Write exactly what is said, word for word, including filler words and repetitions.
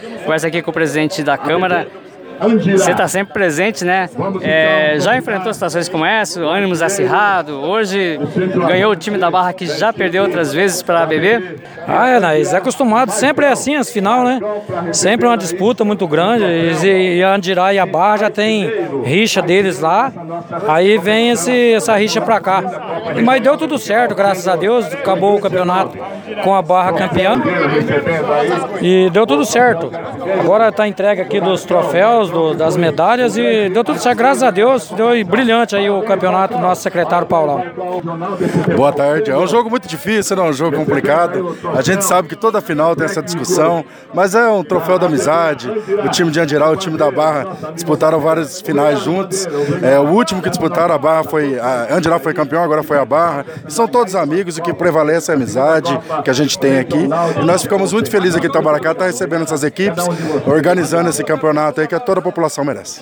Conversa aqui com o presidente da Câmara. Você está sempre presente, né? É, já enfrentou situações como essa, ânimos acirrados. Hoje ganhou o time da Barra que já perdeu outras vezes para a B B. Ah, é, Naís, é acostumado. Sempre é assim, as final, né? Sempre uma disputa muito grande. E, e a Andirá e a Barra já tem rixa deles lá. Aí vem esse, essa rixa pra cá. Mas deu tudo certo, graças a Deus. Acabou o campeonato com a Barra campeã. E deu tudo certo. Agora está entregue aqui dos troféus, do, das medalhas e deu tudo certo, graças a Deus. Deu brilhante aí o campeonato do nosso secretário Paulão. Boa tarde. É um jogo muito difícil, não é um jogo complicado. A gente sabe que toda final tem essa discussão, mas é um troféu da amizade. O time de Andirá e o time da Barra disputaram várias finais juntos. É, o último que disputaram, a Barra foi. A Andirá foi campeão, agora foi a Barra. E são todos amigos, o que prevalece é a amizade que a gente tem aqui. E nós ficamos muito felizes aqui em Itamaracá, estar recebendo essas equipes, organizando esse campeonato aí que toda a população merece.